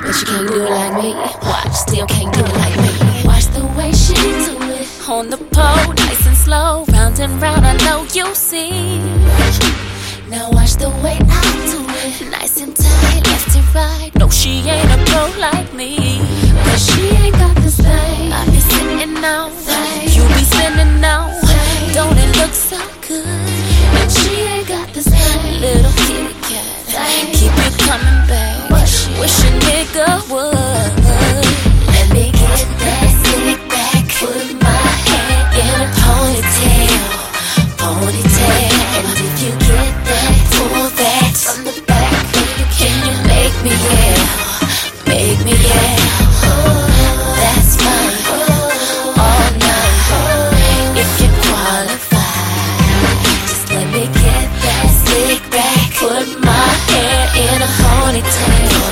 but she can't do it like me. Watch, still can't do it like me. Watch the way she do it on the pole, nice and slow, round and round. I know you see. Now watch the way I do it, nice and tight, left to right. No, she ain't a pro like me, but she ain't got this thing. I be sitting now, you be spinning now. Don't it look so good? And she ain't got this thing. Little kitty cat, keep it coming back. Wish a nigga would. Let me get that slick back, put my hair in a ponytail, ponytail. And if you get that, pull that from the back, baby, can you make me yell, make me yell? That's fine, all night. If you qualify, just let me get that slick back, put my hair in a ponytail,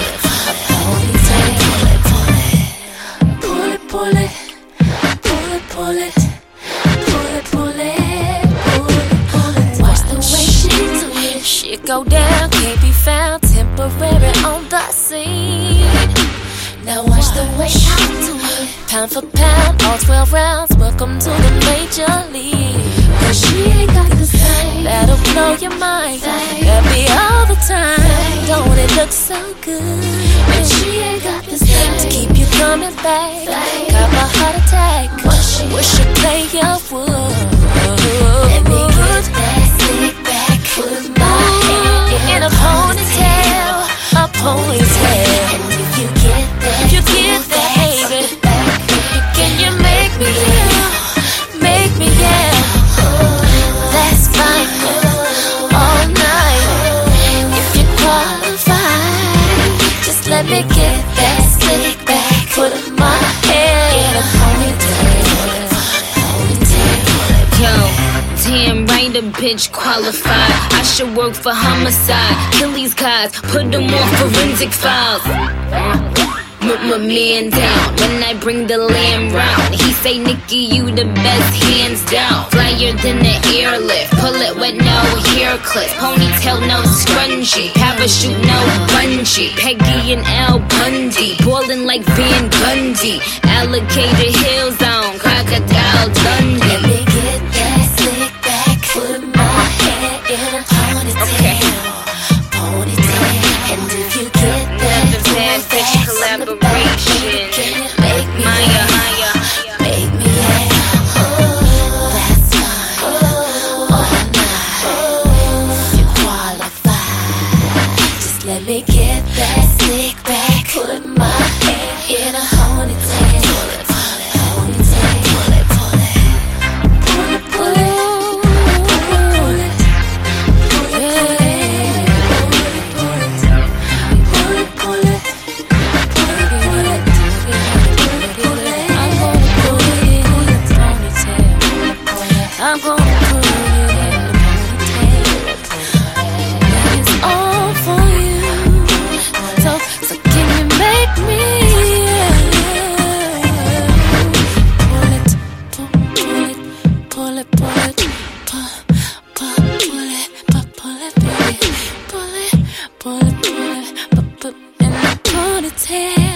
ponytail. Pull it, pull it, pull it, pull it, pull it, pull it, pull it, pull it. Watch the way she do it. Shit go down, can't be found, temporary on the scene. Now watch the way I do it. Pound for pound, all 12 rounds. Welcome to the major league. Cause she ain't got the same. That'll blow your mind. Happy all the time. Don't it look so good? And she ain't got the same. To keep you coming back. Got my heart attack. Wish a player would. Let me get that slick back, put my hair in a ponytail, a ponytail. And if you get that, baby, can you make me yell, make me yell? That's fine, all night. If you qualify, just let me get that slick back, put my hair in a ponytail, ponytail. Yo, damn right, a bitch qualified. I should work for homicide. Kill these guys, put them on forensic files. Put my man down when I bring the lamb round. He say, Nikki, you the best, hands down. Flyer than the airlift, pull it with no hair clip. Ponytail, no scrunchie, parachute, no bungee. Peggy and Al Bundy, ballin' like Van Gundy. Alligator Hill Zone, Crocodile Dundee. Let me get that slick back, put my hair in a ponytail, ponytail. And if you get that, Another bad bitch collaboration. can you make me Maya, yell, Maya. make me yell? That's fine, all night. If you qualify, just let me get that slick back, put my hair in a ponytail, ponytail, pull it, pull it. Pull it, pull it, pull it, pull it, pull it, pull it, pull it. I'm gonna put it in the ponytail. It's all for you. So can you make me? Pull it, pull it, pull it, pull it, pull it, baby, pull it in the ponytail.